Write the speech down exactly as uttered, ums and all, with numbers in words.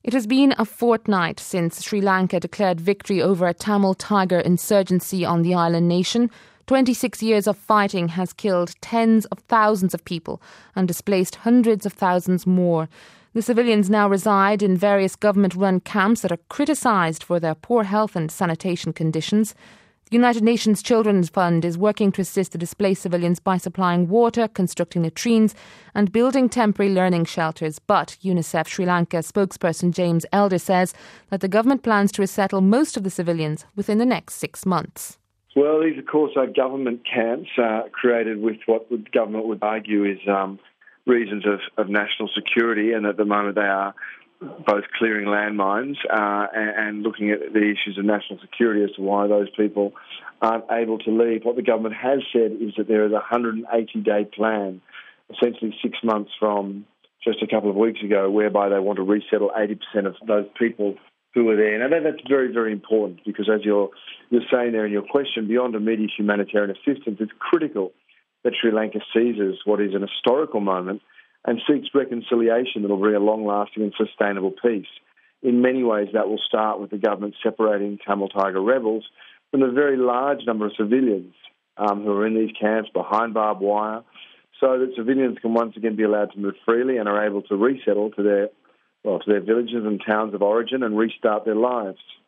It has been a fortnight since Sri Lanka declared victory over a Tamil Tiger insurgency on the island nation. twenty-six years of fighting has killed tens of thousands of people and displaced hundreds of thousands more. The civilians now reside in various government-run camps that are criticised for their poor health and sanitation conditions. The United Nations Children's Fund is working to assist the displaced civilians by supplying water, constructing latrines and building temporary learning shelters. But UNICEF Sri Lanka spokesperson James Elder says that the government plans to resettle most of the civilians within the next six months. Well, these, of course, are government camps uh, created with what the government would argue is um, reasons of, of national security, and at the moment they are both clearing landmines uh, and, and looking at the issues of national security as to why those people aren't able to leave. What the government has said is that there is a one hundred eighty day plan, essentially six months from just a couple of weeks ago, whereby they want to resettle eighty percent of those people who are there. Now, that's very, very important because, as you're, you're saying there in your question, beyond immediate humanitarian assistance, it's critical that Sri Lanka seizes what is an historical moment and seeks reconciliation that will bring a long-lasting and sustainable peace. In many ways, that will start with the government separating Tamil Tiger rebels from the very large number of civilians um, who are in these camps behind barbed wire, so that civilians can once again be allowed to move freely and are able to resettle to their, well, to their villages and towns of origin and restart their lives.